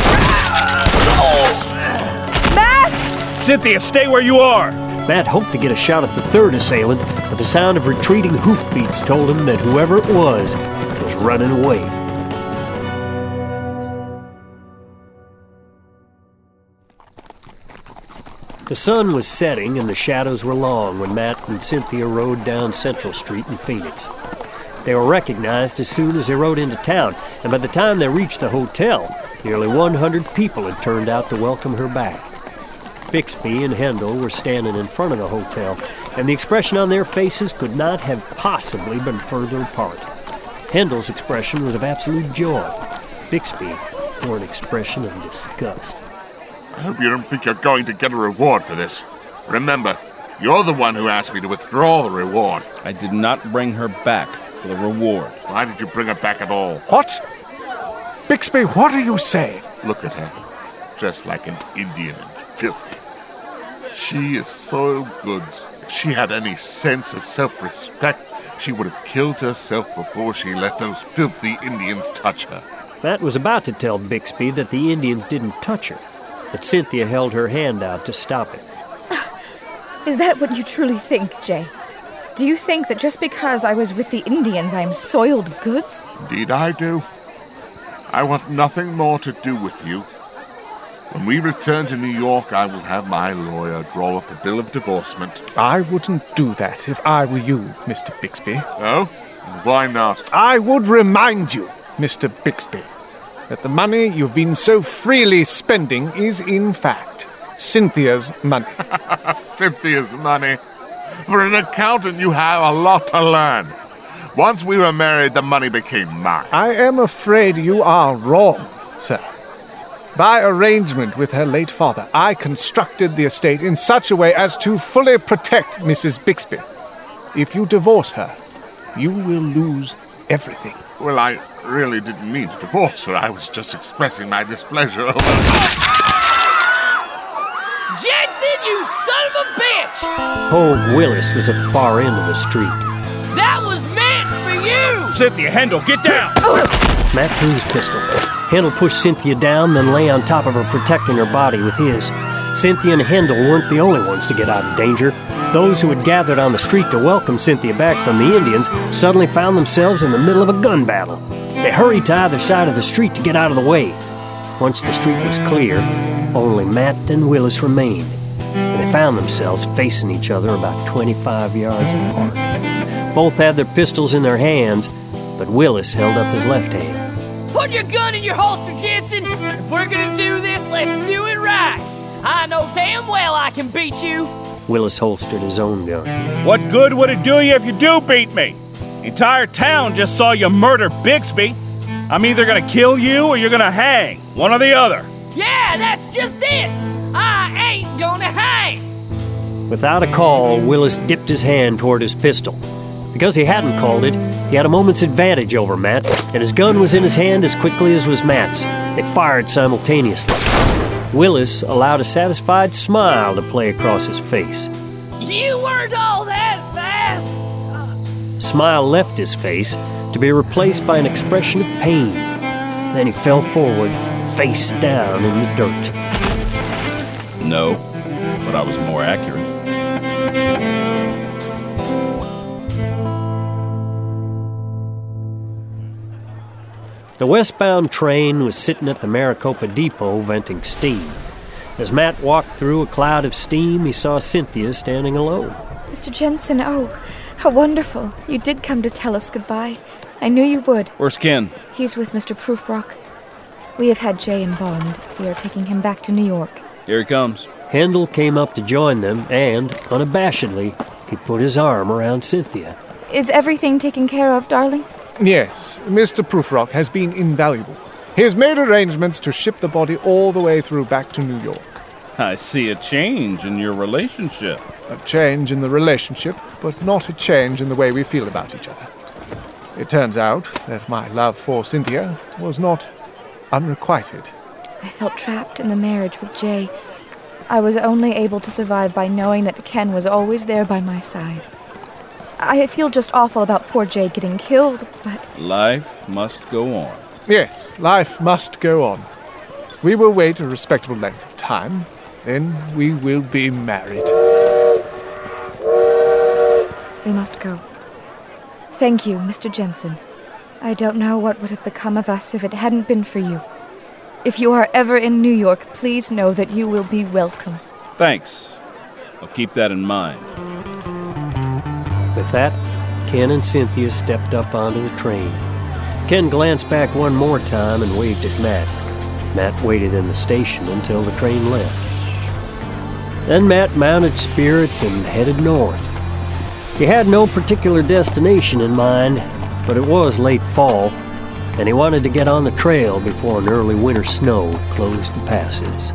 Cynthia, stay where you are! Matt hoped to get a shot at the 3rd assailant, but the sound of retreating hoofbeats told him that whoever it was running away. The sun was setting and the shadows were long when Matt and Cynthia rode down Central Street in Phoenix. They were recognized as soon as they rode into town, and by the time they reached the hotel, nearly 100 people had turned out to welcome her back. Bixby and Hendel were standing in front of the hotel, and the expression on their faces could not have possibly been further apart. Hendel's expression was of absolute joy. Bixby wore an expression of disgust. I hope you don't think you're going to get a reward for this. Remember, you're the one who asked me to withdraw the reward. I did not bring her back for the reward. Why did you bring her back at all? What? Bixby, what are you saying? Look at her, dressed like an Indian and filthy. She is so good. If she had any sense of self-respect, She would have killed herself before she let those filthy Indians touch her. Matt was about to tell Bixby that the Indians didn't touch her, but Cynthia held her hand out to stop it. Is that what you truly think, Jay? Do you think that just because I was with the Indians, I'm soiled goods? Indeed I do. I want nothing more to do with you. When we return to New York, I will have my lawyer draw up a bill of divorcement. I wouldn't do that if I were you, Mr. Bixby. Oh? Why not? I would remind you, Mr. Bixby, that the money you've been so freely spending is, in fact, Cynthia's money. Cynthia's money? For an accountant, you have a lot to learn. Once we were married, the money became mine. I am afraid you are wrong, sir. By arrangement with her late father, I constructed the estate in such a way as to fully protect Mrs. Bixby. If you divorce her, you will lose everything. Well, I really didn't mean to divorce her. I was just expressing my displeasure over... Jensen, you son of a bitch! Pogue Willis was at the far end of the street. That was meant for you! Cynthia, Hendel, get down! Matt drew his pistol. Hendel pushed Cynthia down, then lay on top of her, protecting her body with his. Cynthia and Hendel weren't the only ones to get out of danger. Those who had gathered on the street to welcome Cynthia back from the Indians suddenly found themselves in the middle of a gun battle. They hurried to either side of the street to get out of the way. Once the street was clear, only Matt and Willis remained, and they found themselves facing each other about 25 yards apart. Both had their pistols in their hands, but Willis held up his left hand. Put your gun in your holster, Jensen! If we're gonna do this, let's do it right! I know damn well I can beat you! Willis holstered his own gun. What good would it do you if you do beat me? The entire town just saw you murder Bixby. I'm either gonna kill you or you're gonna hang. One or the other. Yeah, that's just it! I ain't gonna hang! Without a call, Willis dipped his hand toward his pistol. Because he hadn't called it, he had a moment's advantage over Matt, and his gun was in his hand as quickly as was Matt's. They fired simultaneously. Willis allowed a satisfied smile to play across his face. You weren't all that fast! The smile left his face to be replaced by an expression of pain. Then he fell forward, face down in the dirt. No, but I was more accurate. The westbound train was sitting at the Maricopa Depot venting steam. As Matt walked through a cloud of steam, he saw Cynthia standing alone. Mr. Jensen, oh, how wonderful. You did come to tell us goodbye. I knew you would. Where's Ken? He's with Mr. Prufrock. We have had Jay embalmed. We are taking him back to New York. Here he comes. Hendel came up to join them, and, unabashedly, he put his arm around Cynthia. Is everything taken care of, darling? Yes, Mr. Prufrock has been invaluable. He has made arrangements to ship the body all the way through back to New York. I see a change in your relationship. A change in the relationship, but not a change in the way we feel about each other. It turns out that my love for Cynthia was not unrequited. I felt trapped in the marriage with Jay. I was only able to survive by knowing that Ken was always there by my side. I feel just awful about poor Jay getting killed, but... Life must go on. Yes, life must go on. We will wait a respectable length of time, then we will be married. We must go. Thank you, Mr. Jensen. I don't know what would have become of us if it hadn't been for you. If you are ever in New York, please know that you will be welcome. Thanks. I'll keep that in mind. With that, Ken and Cynthia stepped up onto the train. Ken glanced back one more time and waved at Matt. Matt waited in the station until the train left. Then Matt mounted Spirit and headed north. He had no particular destination in mind, but it was late fall, and he wanted to get on the trail before an early winter snow closed the passes.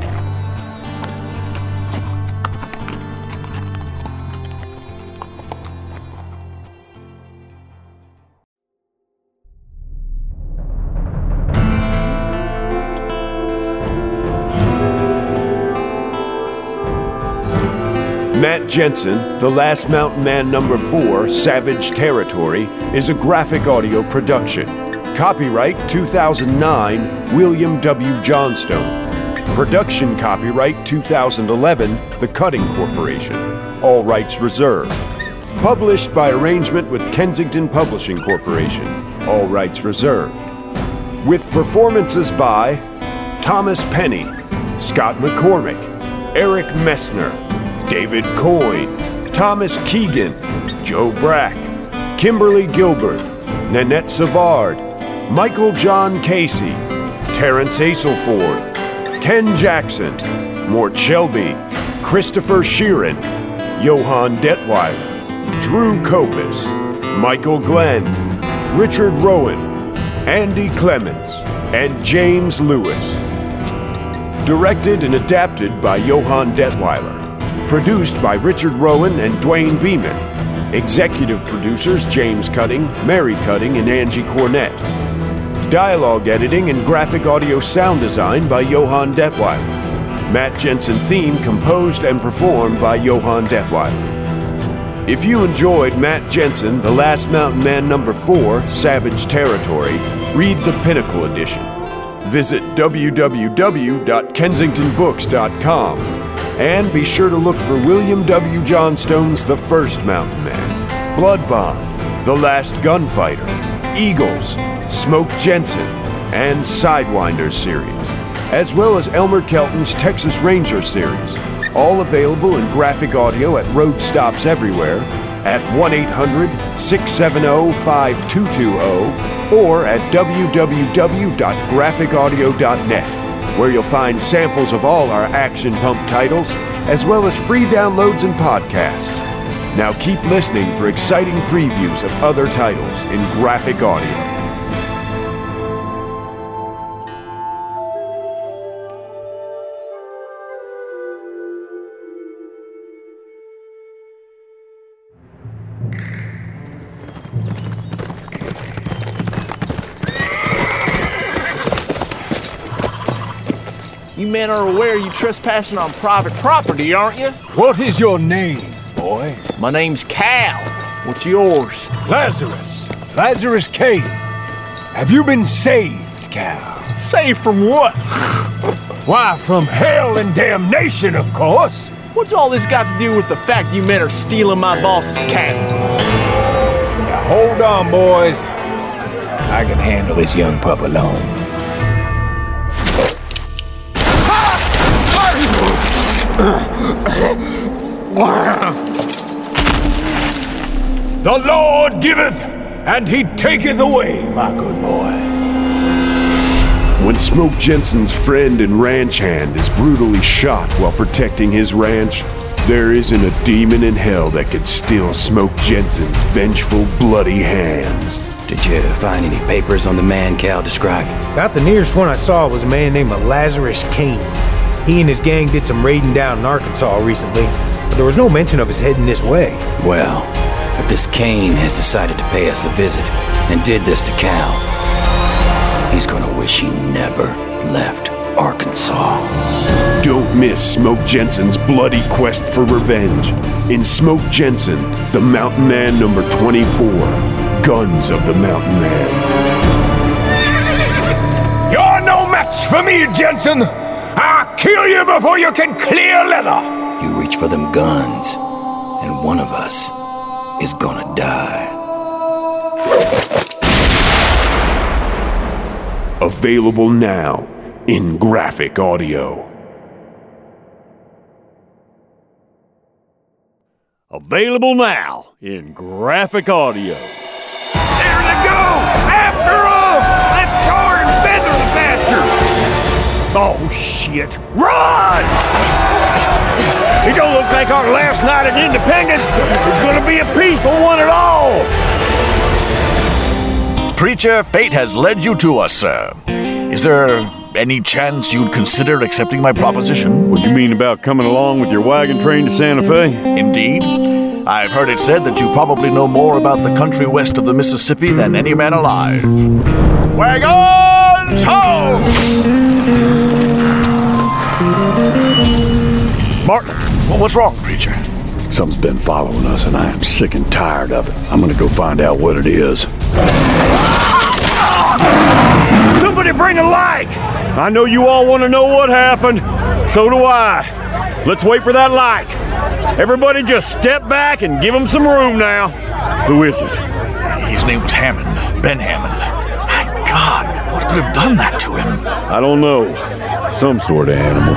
Matt Jensen, The Last Mountain Man No. 4, Savage Territory, is a graphic audio production. Copyright 2009, William W. Johnstone. Production copyright 2011, The Cutting Corporation. All rights reserved. Published by arrangement with Kensington Publishing Corporation. All rights reserved. With performances by Thomas Penny, Scott McCormick, Eric Messner, David Coyne, Thomas Keegan, Joe Brack, Kimberly Gilbert, Nanette Savard, Michael John Casey, Terrence Aselford, Ken Jackson, Mort Shelby, Christopher Sheeran, Johann Detweiler, Drew Copus, Michael Glenn, Richard Rowan, Andy Clemens, and James Lewis. Directed and adapted by Johann Detweiler. Produced by Richard Rowan and Dwayne Beeman. Executive producers James Cutting, Mary Cutting, and Angie Cornett. Dialogue editing and graphic audio sound design by Johann Detweiler. Matt Jensen theme composed and performed by Johann Detweiler. If you enjoyed Matt Jensen, The Last Mountain Man No. 4, Savage Territory, read the Pinnacle Edition. Visit www.kensingtonbooks.com and be sure to look for William W. Johnstone's The First Mountain Man, Blood Bond, The Last Gunfighter, Eagles, Smoke Jensen, and Sidewinder series, as well as Elmer Kelton's Texas Ranger series, all available in graphic audio at road stops everywhere at 1-800-670-5220 or at www.graphicaudio.net, where you'll find samples of all our Action Pump titles, as well as free downloads and podcasts. Now keep listening for exciting previews of other titles in graphic audio. You men are aware you're trespassing on private property, aren't you? What is your name, boy? My name's Cal. What's yours? Lazarus. Lazarus Kane. Have you been saved, Cal? Saved from what? Why, from hell and damnation, of course. What's all this got to do with the fact you men are stealing my boss's cattle? Now, hold on, boys. I can handle this young pup alone. The Lord giveth, and he taketh away, my good boy. When Smoke Jensen's friend and ranch hand is brutally shot while protecting his ranch, there isn't a demon in hell that could still Smoke Jensen's vengeful, bloody hands. Did you find any papers on the man Cal described? About the nearest one I saw was a man named Lazarus Kane. He and his gang did some raiding down in Arkansas recently, but there was no mention of us heading this way. Well, if this Kane has decided to pay us a visit and did this to Cal, he's gonna wish he never left Arkansas. Don't miss Smoke Jensen's bloody quest for revenge in Smoke Jensen, The Mountain Man No. 24, Guns of the Mountain Man. You're no match for me, Jensen! I'll kill you before you can clear leather! You reach for them guns, and one of us is gonna die. Available now in graphic audio. Available now in graphic audio. There they go! After them! Let's tar and feather the bastards! Oh, shit. Run! It don't look like our last night at Independence is gonna be a peaceful one at all. Preacher, fate has led you to us, sir. Is there any chance you'd consider accepting my proposition? What do you mean about coming along with your wagon train to Santa Fe? Indeed. I've heard it said that you probably know more about the country west of the Mississippi than any man alive. Wagons home! Martin, what's wrong, preacher? Something's been following us, and I am sick and tired of it. I'm gonna go find out what it is. Somebody bring a light! I know you all want to know what happened. So do I. Let's wait for that light. Everybody just step back and give him some room now. Who is it? His name was Hammond. Ben Hammond. My God, what could have done that to him? I don't know. Some sort of animal.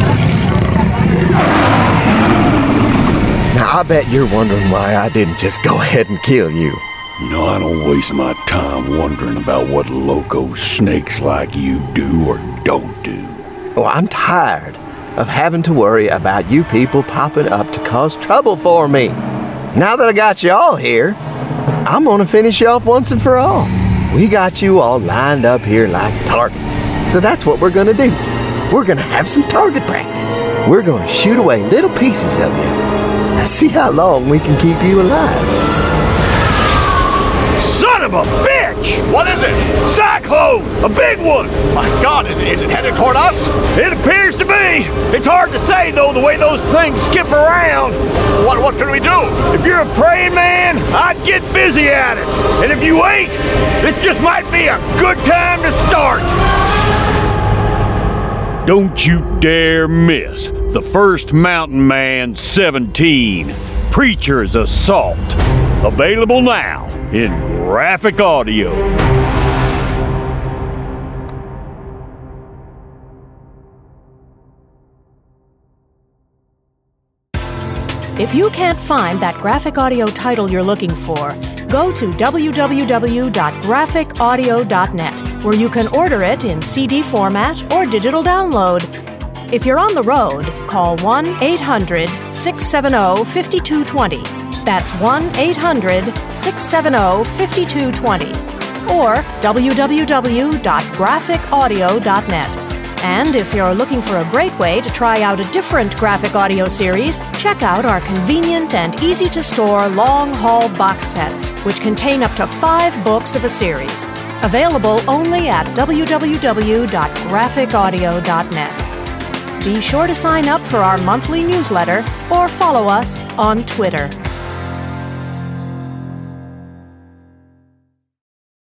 Now, I bet you're wondering why I didn't just go ahead and kill you. You know, I don't waste my time wondering about what loco snakes like you do or don't do. Oh, I'm tired of having to worry about you people popping up to cause trouble for me. Now that I got you all here, I'm gonna finish you off once and for all. We got you all lined up here like targets. So that's what we're gonna do. We're gonna have some target practice. We're gonna shoot away little pieces of you. Now see how long we can keep you alive. Son of a bitch! What is it? Cyclone! A big one! My God, is it headed toward us? It appears to be. It's hard to say, though, the way those things skip around. What can we do? If you're a praying man, I'd get busy at it. And if you ain't, this just might be a good time to start. Don't you dare miss the first Mountain Man 17, Preacher's Assault. Available now in graphic audio. If you can't find that graphic audio title you're looking for, go to www.graphicaudio.net, where you can order it in CD format or digital download. If you're on the road, call 1-800-670-5220. That's 1-800-670-5220 or www.graphicaudio.net. And if you're looking for a great way to try out a different graphic audio series, check out our convenient and easy-to-store long-haul box sets, which contain up to 5 books of a series. Available only at www.graphicaudio.net. Be sure to sign up for our monthly newsletter or follow us on Twitter.